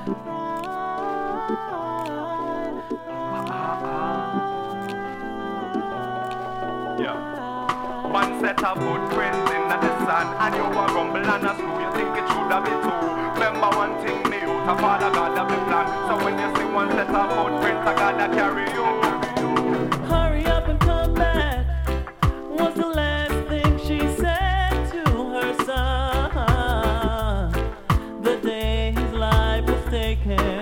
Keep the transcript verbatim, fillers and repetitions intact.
Yeah. One set of footprints in the sun, and you a rumble and a screw. You think it should have been two. Remember one thing, me out of Father God have a plan. So when you see one set of footprints, I gotta carry you. Hurry up and come back. Was the last thing she said to her son the day his life was taken.